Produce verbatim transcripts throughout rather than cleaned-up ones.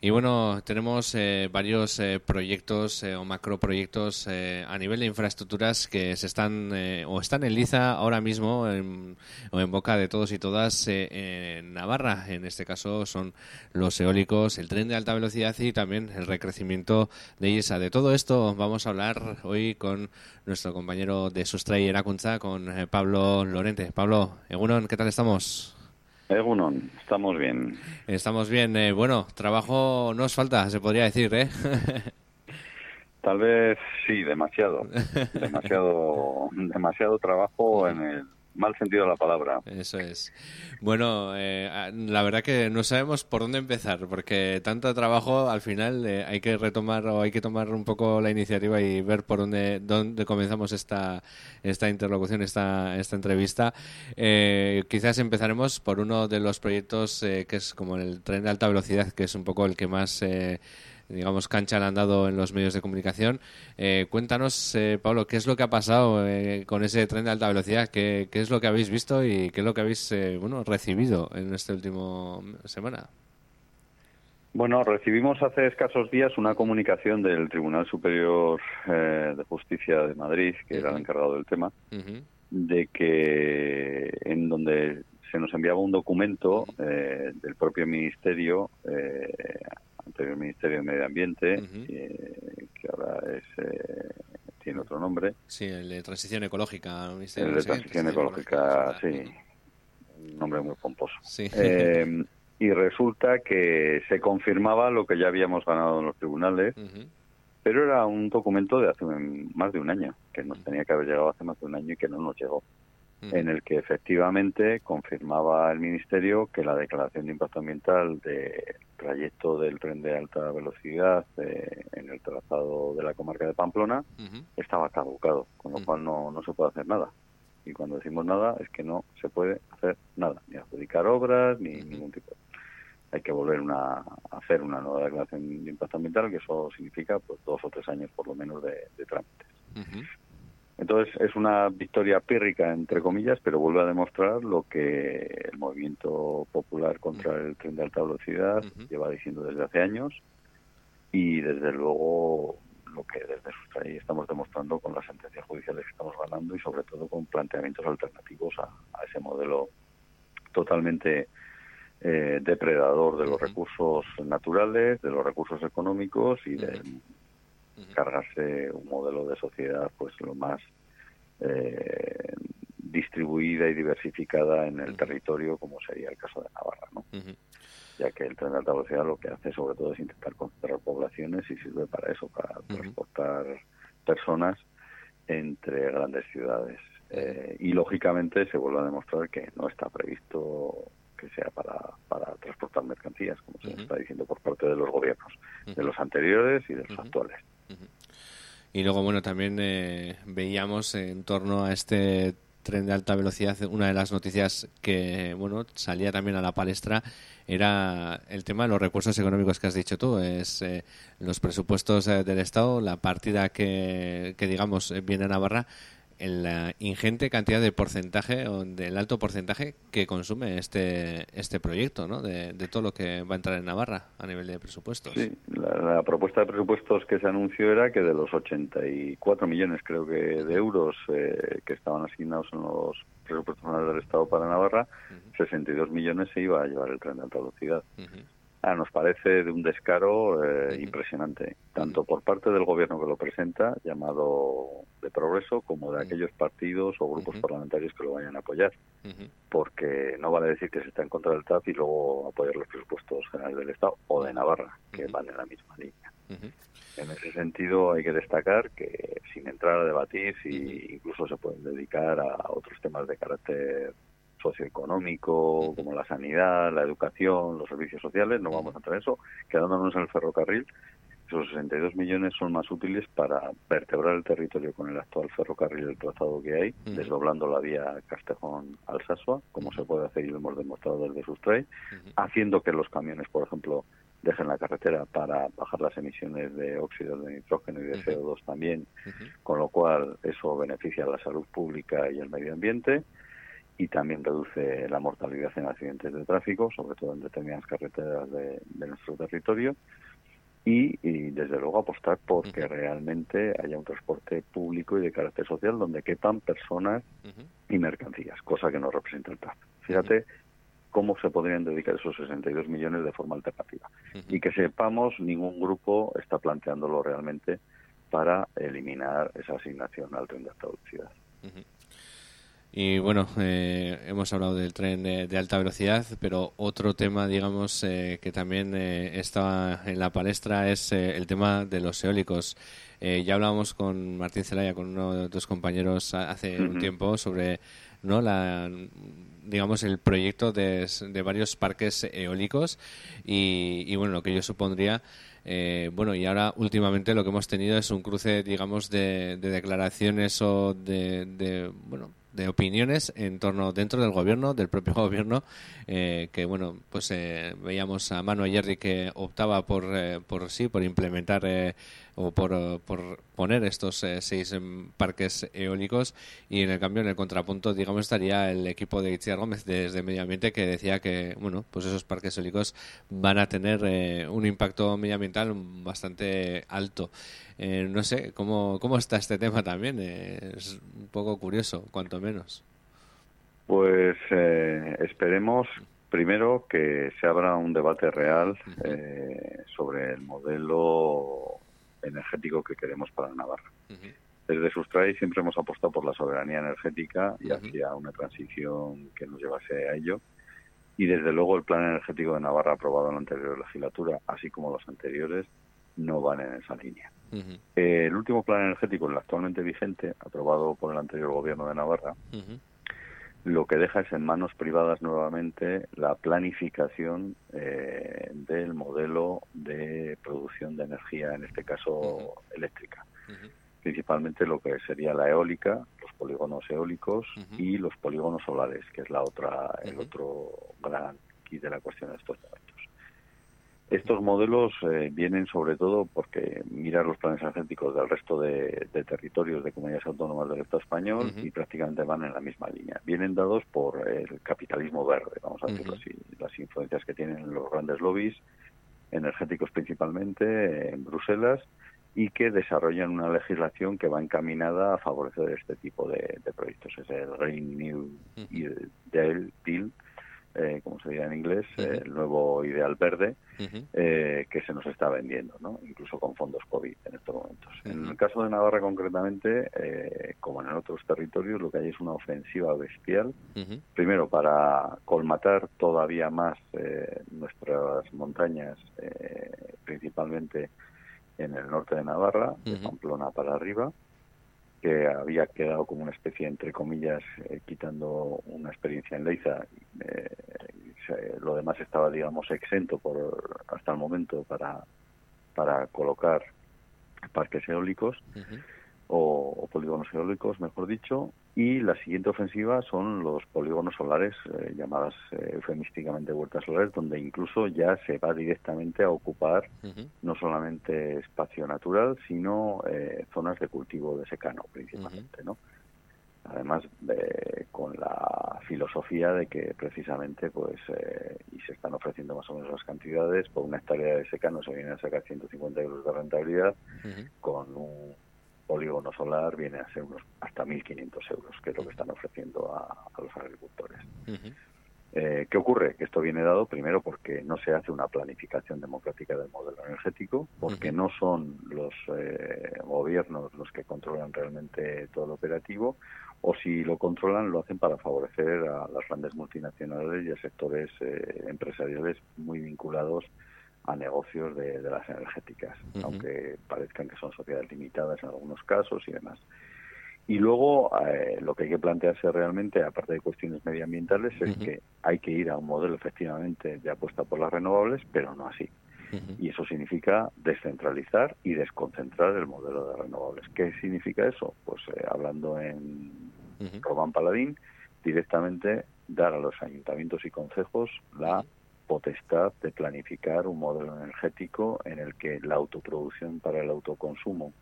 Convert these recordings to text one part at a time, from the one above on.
Y bueno, tenemos eh, varios eh, proyectos eh, o macroproyectos eh, a nivel de infraestructuras que se están eh, o están en liza ahora mismo en, o en boca de todos y todas eh, en Navarra. En este caso son los eólicos, el tren de alta velocidad y también el recrecimiento de IESA. De todo esto vamos a hablar hoy con nuestro compañero de Sustray Erakuntza, con eh, Pablo Lorente. Pablo, Egunon, ¿qué tal estamos? Egunon, estamos bien. Estamos bien. Eh, bueno, trabajo no os falta, se podría decir, ¿eh? Tal vez sí, demasiado. Demasiado, demasiado trabajo en el mal sentido de la palabra. Eso es. Bueno, eh, la verdad que no sabemos por dónde empezar, porque tanto trabajo, al final eh, hay que retomar o hay que tomar un poco la iniciativa y ver por dónde, dónde comenzamos esta, esta interlocución, esta, esta entrevista. Eh, quizás empezaremos por uno de los proyectos eh, que es como el tren de alta velocidad, que es un poco el que más... Eh, digamos, cancha le han dado en los medios de comunicación. Eh, cuéntanos, eh, Pablo, ¿qué es lo que ha pasado eh, con ese tren de alta velocidad? ¿Qué, qué es lo que habéis visto y qué es lo que habéis eh, bueno, recibido en esta última semana? Bueno, recibimos hace escasos días una comunicación del Tribunal Superior eh, de Justicia de Madrid, que uh-huh. era el encargado del tema, uh-huh. de que en donde se nos enviaba un documento eh, del propio Ministerio, eh, anterior Ministerio de Medio Ambiente, uh-huh. eh, que ahora es eh, tiene otro nombre. Sí, el de Transición Ecológica. El de Transición, transición Ecológica, ecológica sí, un nombre muy pomposo. Sí. Eh, y resulta que se confirmaba lo que ya habíamos ganado en los tribunales, uh-huh. pero era un documento de hace más de un año, que nos tenía que haber llegado hace más de un año y que no nos llegó. En el que efectivamente confirmaba el Ministerio que la declaración de impacto ambiental del trayecto del tren de alta velocidad eh, en el trazado de la comarca de Pamplona uh-huh. estaba caducado, con lo uh-huh. cual no, no se puede hacer nada. Y cuando decimos nada es que no se puede hacer nada, ni adjudicar obras, ni uh-huh. ningún tipo. Hay que volver una, a hacer una nueva declaración de impacto ambiental, que eso significa pues dos o tres años por lo menos de, de trámites. Uh-huh. Entonces es una victoria pírrica, entre comillas, pero vuelve a demostrar lo que el movimiento popular contra el tren de alta velocidad uh-huh. lleva diciendo desde hace años y desde luego lo que desde Sustray estamos demostrando con las sentencias judiciales que estamos ganando y sobre todo con planteamientos alternativos a, a ese modelo totalmente eh, depredador de los uh-huh. recursos naturales, de los recursos económicos y de uh-huh. cargarse un modelo de sociedad pues lo más eh, distribuida y diversificada en el uh-huh. territorio, como sería el caso de Navarra, ¿no? Uh-huh. Ya que el tren de alta velocidad lo que hace sobre todo es intentar concentrar poblaciones y sirve para eso, para uh-huh. transportar personas entre grandes ciudades. Uh-huh. Eh, y lógicamente se vuelve a demostrar que no está previsto que sea para, para transportar mercancías, como uh-huh. se está diciendo por parte de los gobiernos, uh-huh. de los anteriores y de los uh-huh. actuales. Uh-huh. Y luego, bueno, también eh, veíamos en torno a este tren de alta velocidad, una de las noticias que, bueno, salía también a la palestra era el tema de los recursos económicos que has dicho tú, es eh, los presupuestos eh, del Estado, la partida que, que digamos, viene a Navarra, en la ingente cantidad de porcentaje o del alto porcentaje que consume este este proyecto, ¿no? De, de todo lo que va a entrar en Navarra a nivel de presupuestos. Sí, la, la propuesta de presupuestos que se anunció era que de los ochenta y cuatro millones, creo que, de euros eh, que estaban asignados en los presupuestos generales del Estado para Navarra, uh-huh. sesenta y dos millones se iba a llevar el tren de alta velocidad. Uh-huh. Ah, nos parece de un descaro eh, uh-huh. impresionante, tanto uh-huh. por parte del gobierno que lo presenta, llamado de Progreso, como de uh-huh. aquellos partidos o grupos uh-huh. parlamentarios que lo vayan a apoyar. Uh-huh. Porque no vale decir que se está en contra del T A F y luego apoyar los presupuestos generales del Estado o de Navarra, que uh-huh. van en la misma línea. Uh-huh. En ese sentido hay que destacar que, sin entrar a debatir si uh-huh. incluso se pueden dedicar a otros temas de carácter socioeconómico, uh-huh. como la sanidad, la educación, los servicios sociales, no vamos a entrar en eso, quedándonos en el ferrocarril, esos sesenta y dos millones son más útiles para vertebrar el territorio con el actual ferrocarril, el trazado que hay, uh-huh. desdoblando la vía Castejón-Alsasua, como uh-huh. se puede hacer y lo hemos demostrado desde Sustray, uh-huh. haciendo que los camiones, por ejemplo, dejen la carretera para bajar las emisiones de óxido de nitrógeno y de uh-huh. C O dos también, uh-huh. con lo cual eso beneficia a la salud pública y el medio ambiente. y también reduce la mortalidad en accidentes de tráfico, sobre todo en determinadas carreteras de, de nuestro territorio. Y, y, desde luego, apostar porque uh-huh. realmente haya un transporte público y de carácter social donde quepan personas uh-huh. y mercancías, cosa que no representa el T A F. Fíjate uh-huh. cómo se podrían dedicar esos sesenta y dos millones de forma alternativa. Uh-huh. Y que sepamos, ningún grupo está planteándolo realmente para eliminar esa asignación al tren de alta velocidad. Uh-huh. Y bueno, eh, hemos hablado del tren de, de alta velocidad, pero otro tema, digamos, eh, que también eh, está en la palestra es eh, el tema de los eólicos. Eh, ya hablábamos con Martín Zelaya, con uno de tus compañeros hace uh-huh. un tiempo sobre, ¿no?, la, digamos, el proyecto de, de varios parques eólicos y, y bueno, lo que yo supondría. Eh, bueno, y ahora últimamente lo que hemos tenido es un cruce, digamos, de, de declaraciones o de, de bueno, de opiniones en torno dentro del gobierno, del propio gobierno, eh, que bueno, pues eh, veíamos a Manu Ayerri que optaba por, eh, por sí, por implementar eh, o por, uh, por poner estos eh, seis um, parques eólicos, y en el cambio, en el contrapunto, digamos, estaría el equipo de Itziar Gómez desde Medio Ambiente, que decía que, bueno, pues esos parques eólicos van a tener eh, un impacto medioambiental bastante alto. Eh, no sé, ¿cómo, cómo está este tema también? Eh, es un poco curioso, cuanto menos. Pues eh, esperemos primero que se abra un debate real eh, sobre el modelo energético que queremos para Navarra. Uh-huh. Desde Sustrae siempre hemos apostado por la soberanía energética y uh-huh. hacia una transición que nos llevase a ello. Y desde luego el plan energético de Navarra aprobado en la anterior legislatura, así como los anteriores, no van en esa línea. Uh-huh. Eh, el último plan energético, el actualmente vigente, aprobado por el anterior gobierno de Navarra, uh-huh. lo que deja es en manos privadas nuevamente la planificación eh, del modelo de producción de energía, en este caso uh-huh. eléctrica. Uh-huh. Principalmente lo que sería la eólica, los polígonos eólicos uh-huh. y los polígonos solares, que es la otra, uh-huh. el otro gran kit de la cuestión de estos momentos. Estos modelos eh, vienen sobre todo porque mirar los planes energéticos del resto de, de territorios de comunidades autónomas del Estado español uh-huh. y prácticamente van en la misma línea. Vienen dados por el capitalismo verde, vamos a decirlo uh-huh. así, las influencias que tienen los grandes lobbies energéticos principalmente en Bruselas, y que desarrollan una legislación que va encaminada a favorecer este tipo de, de proyectos. Es el Green New uh-huh. Deal, Eh, como se diría en inglés, uh-huh. eh, el nuevo ideal verde uh-huh. eh, que se nos está vendiendo, ¿no? Incluso con fondos COVID en estos momentos. Uh-huh. En el caso de Navarra concretamente, eh, como en otros territorios, lo que hay es una ofensiva bestial, uh-huh. primero para colmatar todavía más eh, nuestras montañas, eh, principalmente en el norte de Navarra, uh-huh. de Pamplona para arriba, que había quedado como una especie, entre comillas, eh, quitando una experiencia en Leiza. Eh, se, lo demás estaba, digamos, exento por hasta el momento para, para colocar parques eólicos uh-huh. o, o polígonos eólicos, mejor dicho. Y la siguiente ofensiva son los polígonos solares, eh, llamadas eh, eufemísticamente huertas solares, donde incluso ya se va directamente a ocupar uh-huh. no solamente espacio natural, sino eh, zonas de cultivo de secano, principalmente, uh-huh. ¿no? Además, eh, con la filosofía de que precisamente, pues, eh, y se están ofreciendo más o menos las cantidades, por una hectárea de secano se vienen a sacar ciento cincuenta euros de rentabilidad, uh-huh. con un polígono solar viene a ser unos hasta mil quinientos euros, que es lo que están ofreciendo a, a los agricultores. Uh-huh. Eh, ¿Qué ocurre? Que esto viene dado primero porque no se hace una planificación democrática del modelo energético, porque uh-huh. no son los eh, gobiernos los que controlan realmente todo lo operativo, o si lo controlan lo hacen para favorecer a las grandes multinacionales y a sectores eh, empresariales muy vinculados a negocios de, de las energéticas, uh-huh. aunque parezcan que son sociedades limitadas en algunos casos y demás. Y luego eh, lo que hay que plantearse realmente, aparte de cuestiones medioambientales, es uh-huh. que hay que ir a un modelo efectivamente de apuesta por las renovables, pero no así. Uh-huh. Y eso significa descentralizar y desconcentrar el modelo de renovables. ¿Qué significa eso? Pues eh, hablando en uh-huh. Román Paladín, directamente dar a los ayuntamientos y concejos la uh-huh. potestad de planificar un modelo energético en el que la autoproducción para el autoconsumo,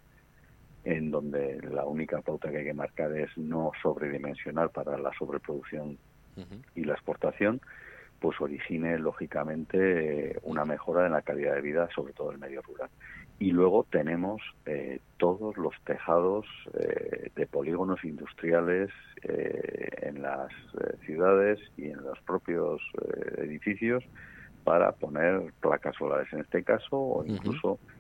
en donde la única pauta que hay que marcar es no sobredimensionar para la sobreproducción uh-huh. y la exportación pues origine lógicamente una mejora en la calidad de vida, sobre todo en el medio rural. Y luego tenemos eh, todos los tejados eh, de polígonos industriales eh, en las eh, ciudades y en los propios eh, edificios para poner placas solares en este caso, o incluso uh-huh.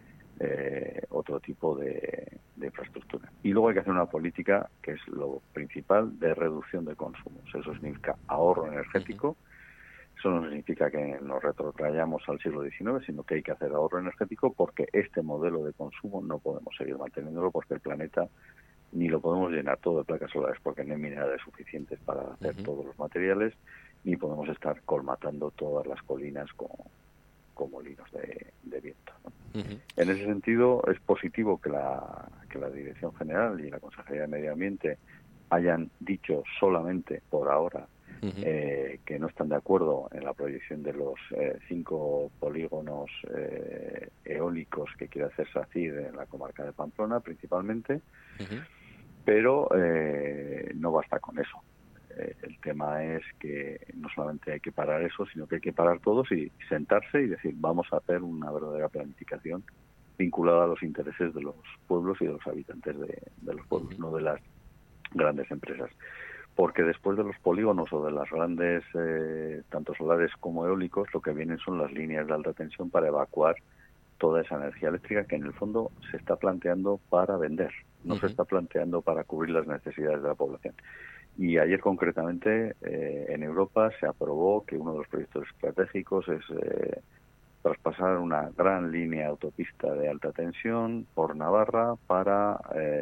eh, otro tipo de, de infraestructura. Y luego hay que hacer una política que es lo principal de reducción de consumos. Eso significa ahorro energético. Uh-huh. Eso no significa que nos retrotrayamos al siglo diecinueve, sino que hay que hacer ahorro energético porque este modelo de consumo no podemos seguir manteniéndolo porque el planeta ni lo podemos llenar todo de placas solares porque no hay minerales suficientes para hacer uh-huh. todos los materiales, ni podemos estar colmatando todas las colinas con, con molinos de, de viento, ¿no? Uh-huh. En ese sentido, es positivo que la, que la Dirección General y la Consejería de Medio Ambiente hayan dicho solamente por ahora Uh-huh. Eh, que no están de acuerdo en la proyección de los eh, cinco polígonos eh, eólicos que quiere hacer SACIR en la comarca de Pamplona principalmente, uh-huh. pero eh, no basta con eso. Eh, el tema es que no solamente hay que parar eso, sino que hay que parar todos y sentarse y decir, vamos a hacer una verdadera planificación vinculada a los intereses de los pueblos y de los habitantes de, de los pueblos, uh-huh. no de las grandes empresas. Porque después de los polígonos o de las grandes, eh, tanto solares como eólicos, lo que vienen son las líneas de alta tensión para evacuar toda esa energía eléctrica que en el fondo se está planteando para vender, no uh-huh. se está planteando para cubrir las necesidades de la población. Y ayer concretamente eh, en Europa se aprobó que uno de los proyectos estratégicos es eh, traspasar una gran línea autopista de alta tensión por Navarra para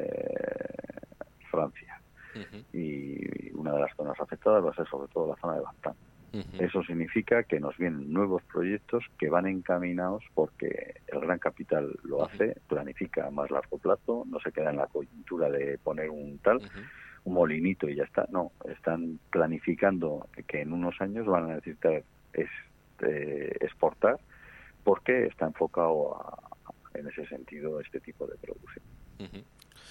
eh, Francia. Uh-huh. Y una de las zonas afectadas va a ser sobre todo la zona de Bantam. Uh-huh. Eso significa que nos vienen nuevos proyectos que van encaminados porque el gran capital lo hace, uh-huh. planifica a más largo plazo, no se queda en la coyuntura de poner un tal, uh-huh. un molinito y ya está. No, están planificando que en unos años van a necesitar este, exportar porque está enfocado a, en ese sentido este tipo de producción. Uh-huh.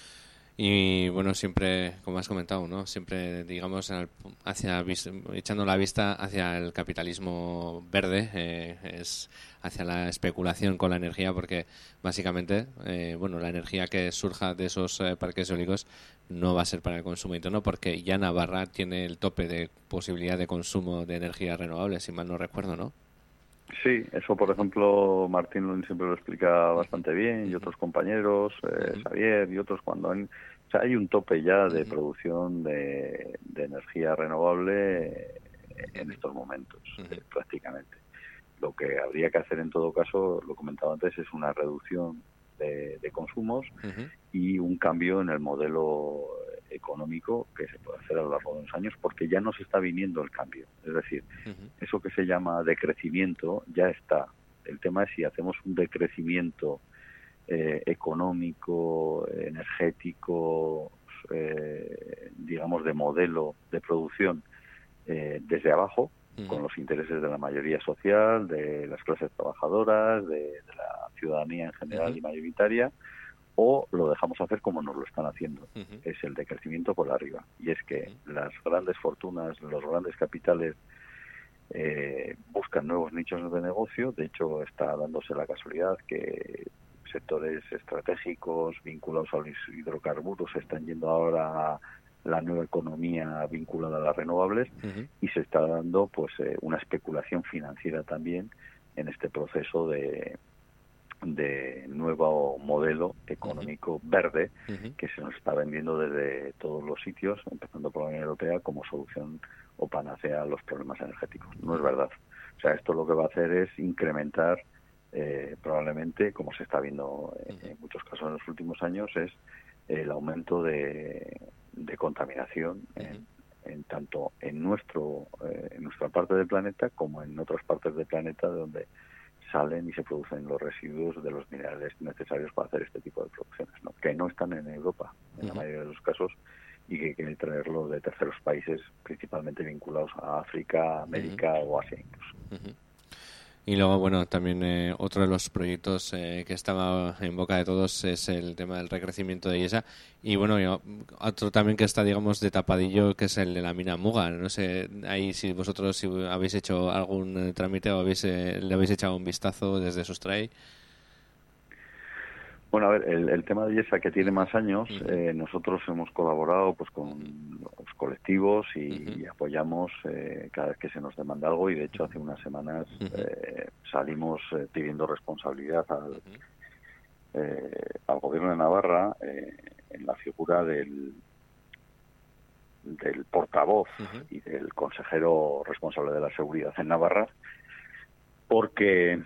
Y bueno, siempre, como has comentado, ¿no? Siempre, digamos, hacia echando la vista hacia el capitalismo verde, eh, es hacia la especulación con la energía, porque básicamente, eh, bueno, la energía que surja de esos eh, parques eólicos no va a ser para el consumo interno, porque ya Navarra tiene el tope de posibilidad de consumo de energía renovable, si mal no recuerdo, ¿no? Sí, eso por ejemplo Martín Lund siempre lo explica bastante bien y otros compañeros, eh, uh-huh. Xavier y otros cuando han, o sea, hay un tope ya de uh-huh. producción de, de energía renovable en estos momentos uh-huh. eh, prácticamente. Lo que habría que hacer en todo caso, lo comentaba antes, es una reducción de, de consumos uh-huh. y un cambio en el modelo económico que se puede hacer a lo largo de unos años porque ya nos está viniendo el cambio. Es decir, uh-huh. eso que se llama decrecimiento ya está. El tema es si hacemos un decrecimiento eh, económico, energético, eh, digamos de modelo de producción eh, desde abajo, uh-huh. con los intereses de la mayoría social, de las clases trabajadoras, de, de la ciudadanía en general uh-huh. y mayoritaria, o lo dejamos hacer como nos lo están haciendo, uh-huh. es el decrecimiento por arriba. Y es que uh-huh. las grandes fortunas, los grandes capitales eh, buscan nuevos nichos de negocio. De hecho, está dándose la casualidad que sectores estratégicos vinculados a los hidrocarburos se están yendo ahora a la nueva economía vinculada a las renovables uh-huh. y se está dando pues eh, una especulación financiera también en este proceso de de nuevo modelo económico uh-huh. verde uh-huh. que se nos está vendiendo desde todos los sitios, empezando por la Unión Europea, como solución o panacea a los problemas energéticos. No es verdad. O sea, esto lo que va a hacer es incrementar eh, probablemente, como se está viendo en, uh-huh. en muchos casos en los últimos años, es el aumento de, de contaminación uh-huh. en, en tanto en nuestro eh, en nuestra parte del planeta como en otras partes del planeta de donde salen y se producen los residuos de los minerales necesarios para hacer este tipo de producciones, ¿no? Que no están en Europa, en uh-huh. la mayoría de los casos, y que hay que traerlos de terceros países, principalmente vinculados a África, América uh-huh. o Asia incluso. Uh-huh. Y luego, bueno, también eh, otro de los proyectos eh, que estaba en boca de todos es el tema del recrecimiento de Yesa. Y bueno, yo, otro también que está, digamos, de tapadillo, que es el de la mina Muga. No sé, ahí si vosotros si habéis hecho algún eh, trámite o habéis, eh, le habéis echado un vistazo desde Sustray. Bueno, a ver, el, el tema de Yesa, que tiene más años, Uh-huh. eh, nosotros hemos colaborado pues con los colectivos y, Uh-huh. y apoyamos eh, cada vez que se nos demanda algo, y de hecho hace unas semanas Uh-huh. eh, salimos eh, pidiendo responsabilidad al, Uh-huh. eh, al gobierno de Navarra eh, en la figura del, del portavoz Uh-huh. y del consejero responsable de la seguridad en Navarra, porque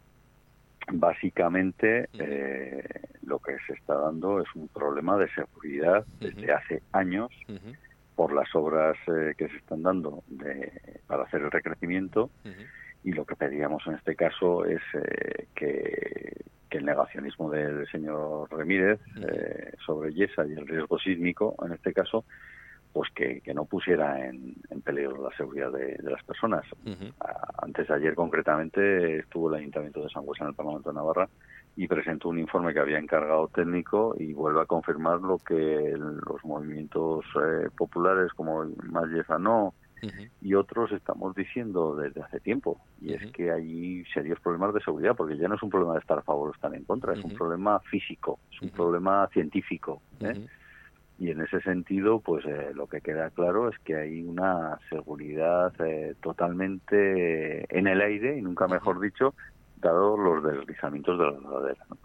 básicamente eh, lo que se está dando es un problema de seguridad desde uh-huh. hace años Uh-huh. por las obras eh, que se están dando de, para hacer el recrecimiento, uh-huh. y lo que pedíamos en este caso es eh, que, que el negacionismo del señor Ramírez eh, sobre Yesa y el riesgo sísmico en este caso, pues que, que no pusiera en, en peligro la seguridad de, de las personas. Uh-huh. Antes de ayer, concretamente, estuvo el Ayuntamiento de Sangüesa en el Parlamento de Navarra y presentó un informe que había encargado técnico y vuelve a confirmar lo que los movimientos eh, populares como Más Yesa No Uh-huh. y otros estamos diciendo desde hace tiempo, y uh-huh. es que hay serios problemas de seguridad, porque ya no es un problema de estar a favor o estar en contra, es uh-huh. un problema físico, es un uh-huh. problema científico, ¿eh? Uh-huh. Y en ese sentido, pues eh, lo que queda claro es que hay una seguridad eh, totalmente en el aire, y nunca mejor dicho, dado los deslizamientos de la ladera, ¿no?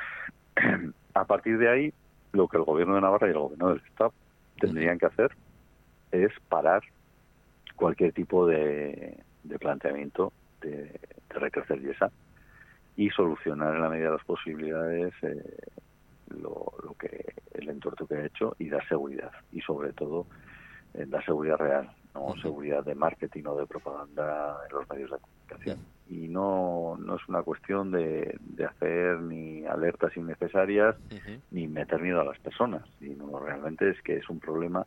A partir de ahí, lo que el gobierno de Navarra y el gobierno del Estado tendrían que hacer es parar cualquier tipo de, de planteamiento de, de recrecer Yesa y solucionar en la medida de las posibilidades eh, lo, lo que el entuerto que ha hecho, y dar seguridad, y sobre todo eh, dar seguridad real, no uh-huh. seguridad de marketing o de propaganda en los medios de comunicación. Uh-huh. Y no no es una cuestión de, de hacer ni alertas innecesarias uh-huh. ni meter miedo a las personas, sino realmente es que es un problema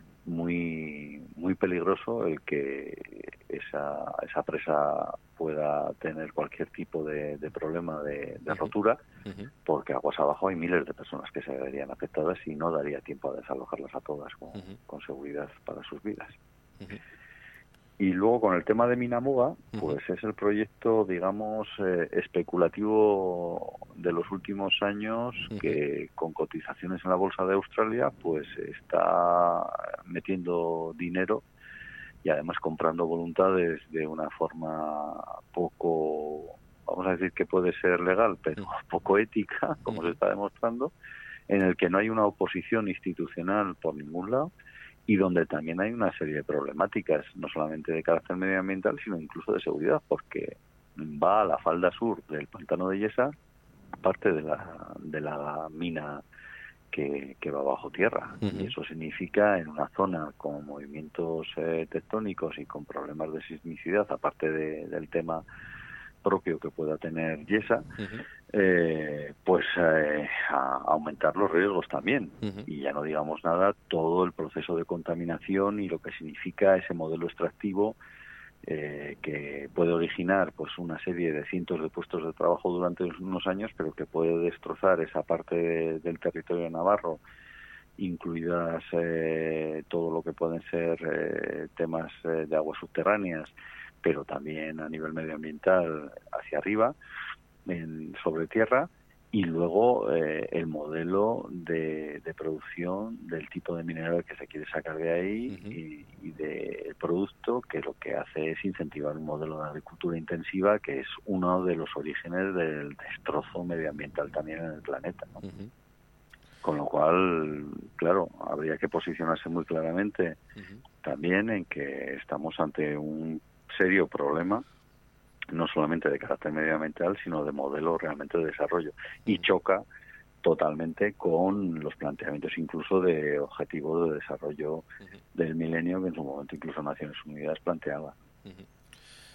muy muy peligroso el que esa esa presa pueda tener cualquier tipo de, de problema de, de uh-huh. rotura, uh-huh. porque aguas abajo hay miles de personas que se verían afectadas y no daría tiempo a desalojarlas a todas con, uh-huh. con seguridad para sus vidas. Uh-huh. Y luego con el tema de Mina Muga, pues uh-huh. es el proyecto, digamos, eh, especulativo de los últimos años, uh-huh. que con cotizaciones en la bolsa de Australia, pues está metiendo dinero y además comprando voluntades de una forma poco, vamos a decir que puede ser legal, pero uh-huh. poco ética, como uh-huh. se está demostrando, en el que no hay una oposición institucional por ningún lado, y donde también hay una serie de problemáticas, no solamente de carácter medioambiental, sino incluso de seguridad, porque va a la falda sur del pantano de Yesa, parte de la, de la mina que, que va bajo tierra. Uh-huh. Y eso significa, en una zona con movimientos eh, tectónicos y con problemas de sismicidad, aparte de, del tema propio que pueda tener Yesa, uh-huh. eh, pues eh, a aumentar los riesgos también. Uh-huh. Y ya no digamos nada, todo el proceso de contaminación y lo que significa ese modelo extractivo eh, que puede originar pues una serie de cientos de puestos de trabajo durante unos años, pero que puede destrozar esa parte de, del territorio navarro, incluidas eh, todo lo que pueden ser eh, temas eh, de aguas subterráneas, pero también a nivel medioambiental hacia arriba, en, sobre tierra, y luego eh, el modelo de, de producción del tipo de mineral que se quiere sacar de ahí uh-huh. y, y del producto, que lo que hace es incentivar un modelo de agricultura intensiva, que es uno de los orígenes del destrozo medioambiental también en el planeta, ¿no? Uh-huh. Con lo cual, claro, habría que posicionarse muy claramente uh-huh. también en que estamos ante un serio problema, no solamente de carácter medioambiental, sino de modelo realmente de desarrollo, y choca totalmente con los planteamientos incluso de objetivos de desarrollo uh-huh. del milenio, que en su momento incluso Naciones Unidas planteaba. Uh-huh.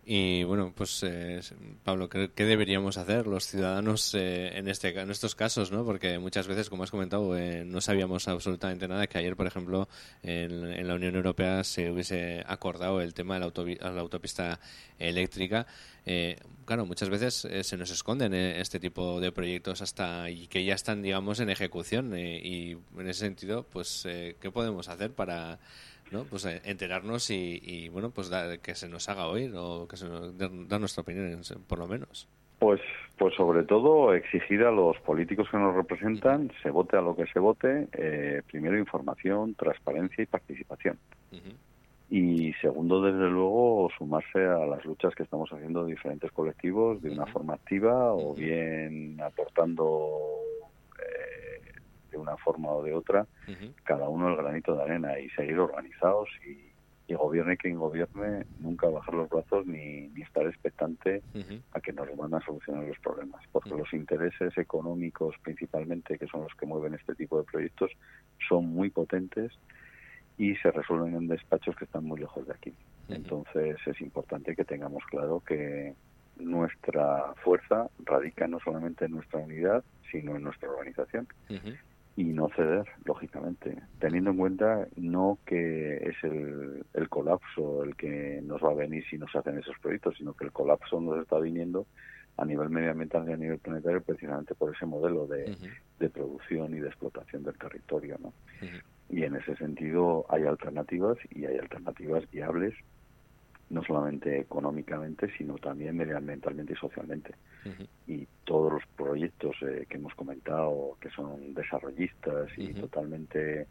Y bueno, pues eh, Pablo, ¿qué, ¿qué deberíamos hacer los ciudadanos eh, en este en estos casos, ¿no? Porque muchas veces, como has comentado, eh, no sabíamos absolutamente nada. Que ayer, por ejemplo, en, en la Unión Europea se hubiese acordado el tema de la, autovi- la autopista eléctrica. Eh, claro, muchas veces eh, se nos esconden eh, este tipo de proyectos hasta y que ya están, digamos, en ejecución. Eh, y en ese sentido, pues, eh, ¿qué podemos hacer para ¿no? Pues eh, enterarnos y, y bueno, pues da, que se nos haga oír o que se nos dar nuestra opinión, por lo menos? Pues, pues sobre todo exigir a los políticos que nos representan, uh-huh. se vote a lo que se vote, eh, primero información, transparencia y participación. Uh-huh. Y segundo, desde luego, sumarse a las luchas que estamos haciendo diferentes colectivos de una uh-huh. forma activa uh-huh. o bien aportando eh, de una forma o de otra, uh-huh. cada uno el granito de arena y seguir organizados y, y gobierne quien gobierne, nunca bajar los brazos ni, ni estar expectante uh-huh. a que nos van a solucionar los problemas, porque uh-huh. los intereses económicos principalmente, que son los que mueven este tipo de proyectos, son muy potentes y se resuelven en despachos que están muy lejos de aquí. Uh-huh. Entonces es importante que tengamos claro que nuestra fuerza radica no solamente en nuestra unidad, sino en nuestra organización. Uh-huh. Y no ceder, lógicamente, teniendo en cuenta no que es el, el colapso el que nos va a venir si nos hacen esos proyectos, sino que el colapso nos está viniendo a nivel medioambiental y a nivel planetario precisamente por ese modelo de, uh-huh. de producción y de explotación del territorio, ¿no? Uh-huh. Y en ese sentido hay alternativas y hay alternativas viables, no solamente económicamente, sino también medioambientalmente y socialmente. Uh-huh. Y todos los proyectos eh, que hemos comentado, que son desarrollistas y uh-huh. totalmente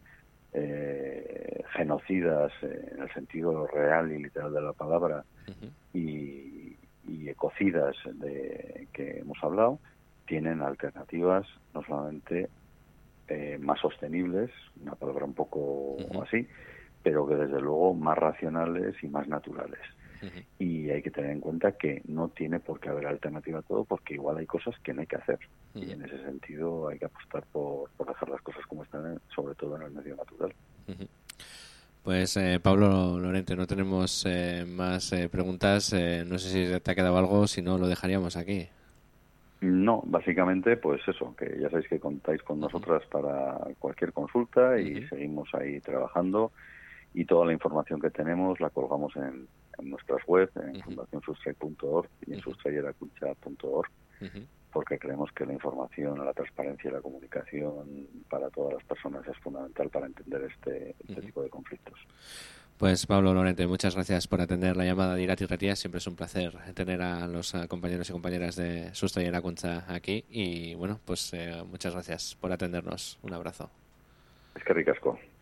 eh, genocidas eh, en el sentido real y literal de la palabra, uh-huh. y, y ecocidas de que hemos hablado, tienen alternativas no solamente eh, más sostenibles, una palabra un poco uh-huh. así, pero que desde luego más racionales y más naturales. Uh-huh. Y hay que tener en cuenta que no tiene por qué haber alternativa a todo, porque igual hay cosas que no hay que hacer. Uh-huh. Y en ese sentido hay que apostar por, por dejar las cosas como están, sobre todo en el medio natural. Uh-huh. Pues eh, Pablo Lorente, no tenemos eh, más eh, preguntas. Eh, no sé si te ha quedado algo, si no lo dejaríamos aquí. No, básicamente pues eso, que ya sabéis que contáis con nosotras para cualquier consulta y uh-huh. seguimos ahí trabajando y toda la información que tenemos la colgamos en, en nuestras webs, en uh-huh. fundación sustray punto org y en uh-huh. sustrayeracucha punto org, uh-huh. porque creemos que la información, la transparencia y la comunicación para todas las personas es fundamental para entender este, este uh-huh. tipo de conflictos. Pues Pablo Lorente, muchas gracias por atender la llamada de Irati Ratia. Siempre es un placer tener a los compañeros y compañeras de Sustraierakuntza aquí y bueno, pues eh, muchas gracias por atendernos. Un abrazo. Es que ricasco.